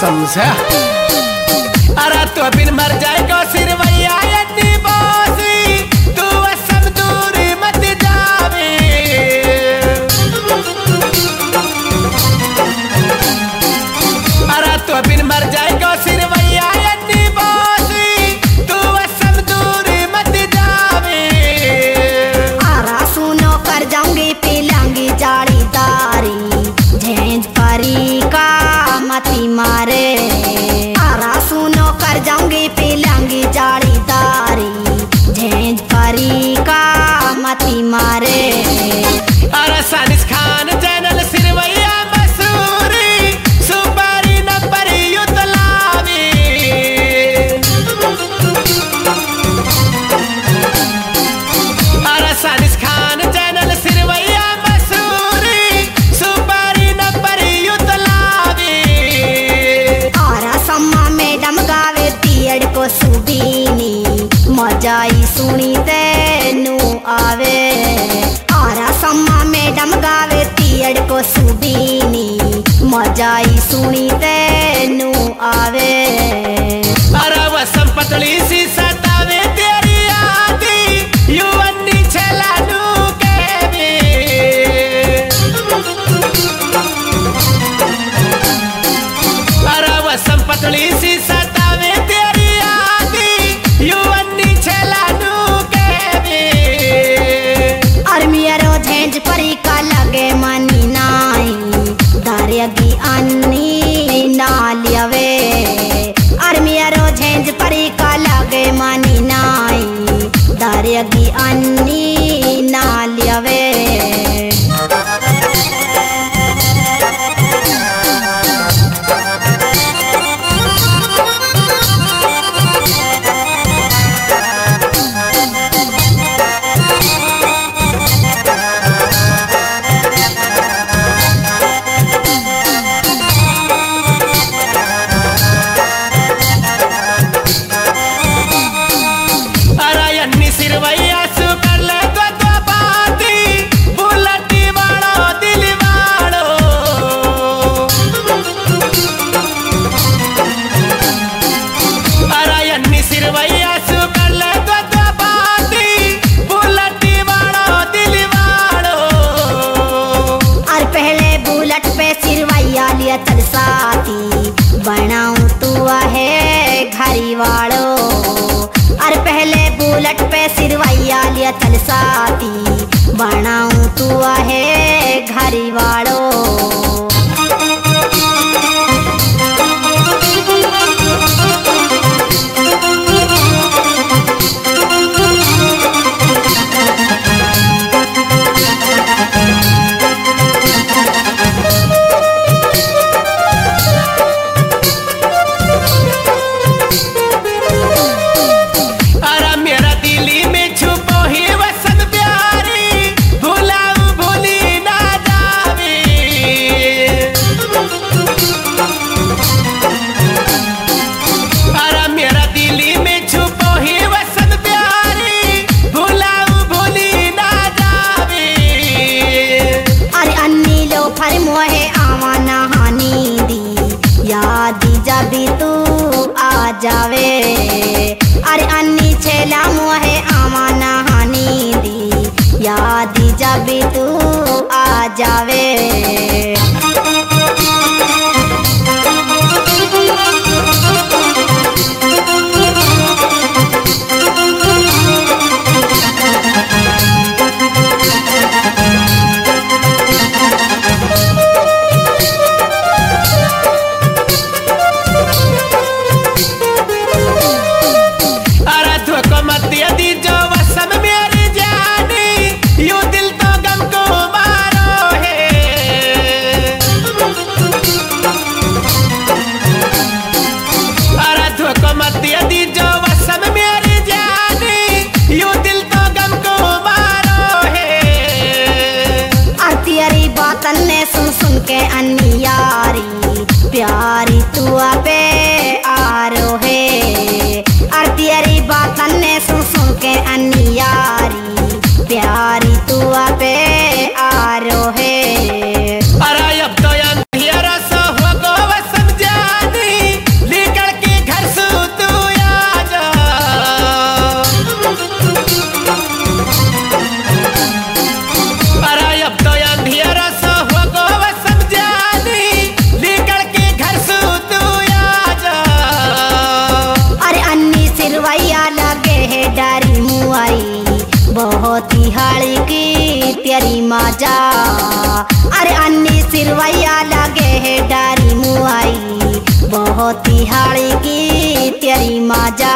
समझा। अरे तो बिन मर जाएगा सिरवैया यदि बोसी तू सब दूरी मत जावे। अरे तो बिन मर जाएगा सिरवैया यदि बोसी तू सब दूरी मत जावे। आरा सुनो कर जाऊंगी पीलांगी जाड़ीदारी झेंझ परी का मती मारे। आरा सुनो कर जाऊंगी पीलांगी जाड़ीदारी झेंझ परी का मती मारे। अरे सानिस खान चैनल सिरवैया मसूरी सुपारी न परी युतलावी। अरे सानिस खान चैनल सिरवैया मसूरी सुपारी न परी युतलावी। आरा सम्मा मैडम गावे तियड़ को सुबीनी मजाई सुनी तेनू आवे। आरा सम्मा मैडम गावे तियड़ को सुबीनी मजाई सुनी तेनू आवे। अरे वह संपतली सी सतावे तेरी आती युवनी छलानू के भी। अरे वह संपतली सी सतावे तेरी आती युवनी छलानू के भी। अरमियरो झेंझ परी का लगे मनी नाई दारियगी अन्नी नालियवे। अरमियरो झेंझ परी का लगे मनी नाई दारियगी अन्नी नालियवे। अरे अन्नी सिरवैया सु कर ले तो बाती बुलटी वालो दिल वालो। अरे अन्नी सिरवैया सु कर ले तो बाती बुलटी वालो दिल वालो। और पहले बुलेट पे सिरवैया लिया चल साथी बनाऊं तू है घरी वालो। और पहले बुलेट पे सिरवैया लिया चल साथी बनाऊं तू है घरी वालो। अरे मेरा दिल्ली में छुपो ही वसंत प्यारी भुलाऊ भूली ना जावे। अरे मेरा दिल्ली में छुपो ही वसंत प्यारी भुलाऊ भूली ना जावे। अरे अन्नी लो फर मोहे आवा नहानी दी याद जबी तू आ जावे। अरे अन्नी छेला मोहे आवा नहानी दी याद जबी तू आ जावे। अरे धोखो मत यदि जो वसम मेरी जानी यूं दिल तो गम को मारो है। अरे धोखो मत यदि जो वसम मेरी जानी यूं दिल तो गम को मारो है। और तेरी बातन ने सुन सुन के अन्नी यारी प्यारी तू पे आरो है। और तेरी बातन ने सुन सुन के अन्नी यारी प्यारी तू पे आरो है। अरे अब तो अंधियारा सा हो गो समझानी हो तिहाड़ी की तेरी मजा।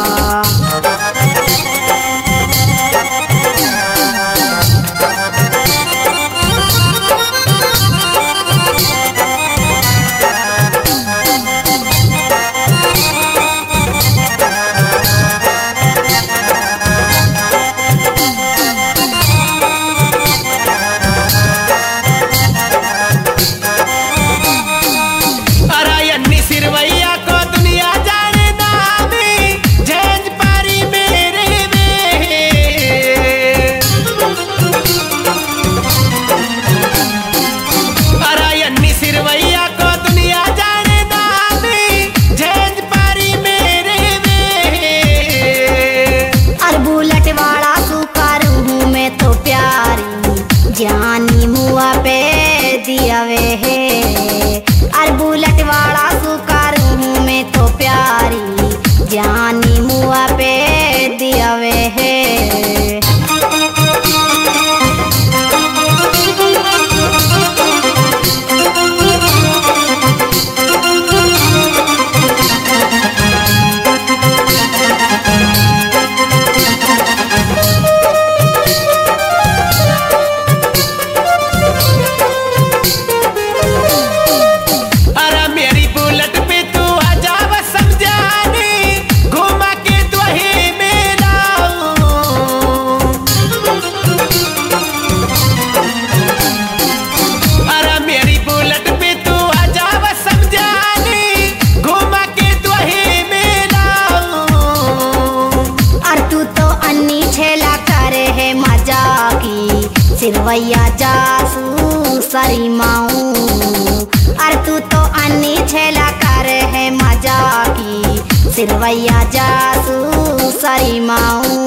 जानी मुआ पे दियावे है अर बुलेट वाला सुकार हूँ मैं तो प्यारी, जानी मुआ पे दियावे है। सिरवैया जासू सरी माऊ अर तू तो अन्नी छेला कर है मजा की, सिरवैया जासू सरी माऊ।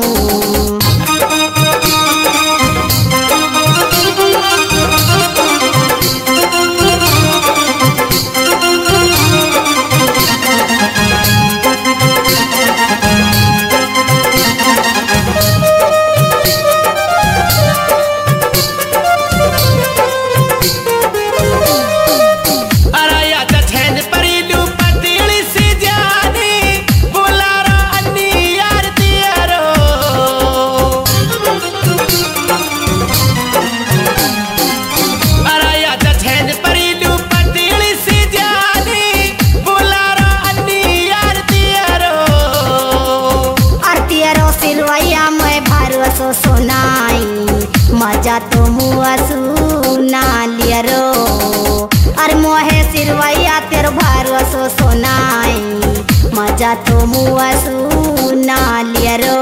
मजा तो मुआ सुना लिया रो अरे मोहे सिरवैया तेरे भरोसो सोनाई, मजा तो मुआ सुना लिया रो।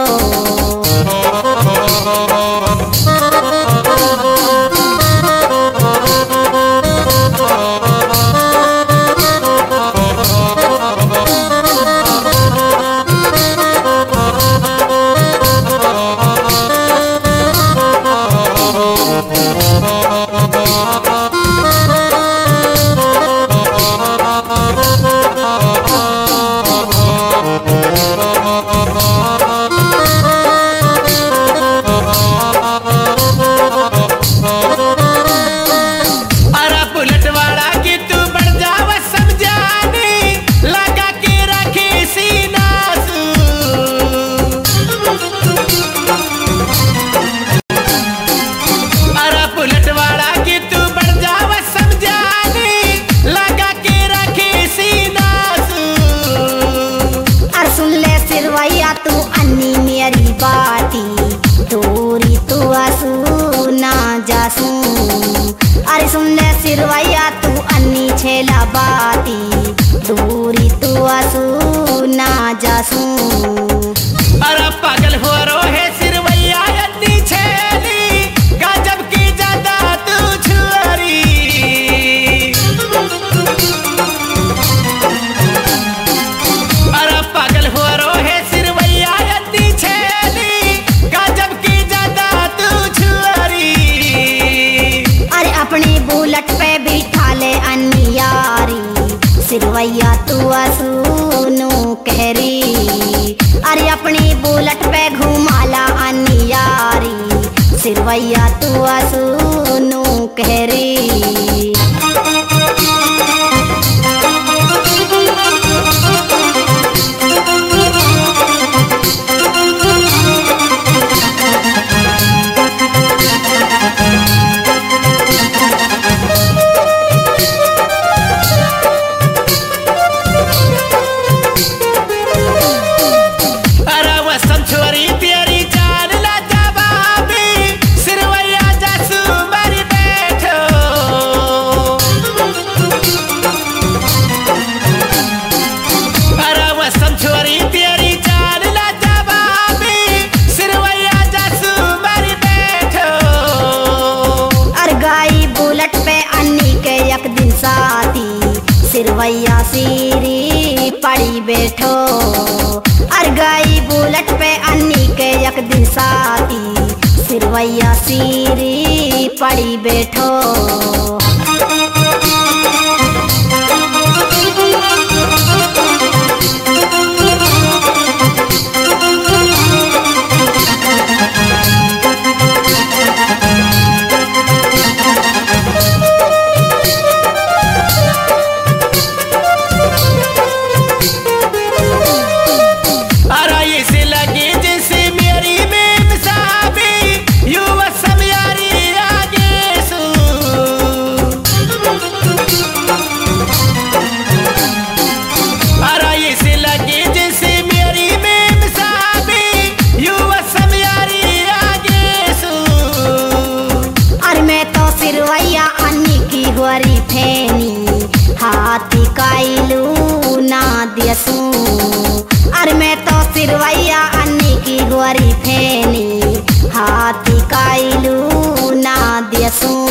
अरे सुन ले सिरवैया तू अन्नी छेला बाती, दूरी तू आसू ना जासू। अरे पागल हो रो है सिरवैया अन्नी छेली, गजब की ज्यादा तू छुरी। अरे पागल हो रो है सिरवैया अन्नी छेली, गजब की ज्यादा तू छुरी। अरे अपनी बुलेट पे बिठा ले अन्नी यारी, सिरवैया तू आसूनू कहरी। अरे अपनी बुलेट पे घुमाला अन्नी यारी, सिरवैया तू आसूनू कहरी। सीरी पड़ी बैठो। अर गई बुलेट पे अन्नी के एक दिन साथी, सिरवैया सीरी पड़ी बैठो। हाथी काइलू ना दियसू। अरे मैं तो सिरवैया अन्नी की गोरी फेनी, हाथी काइलू ना दियसू।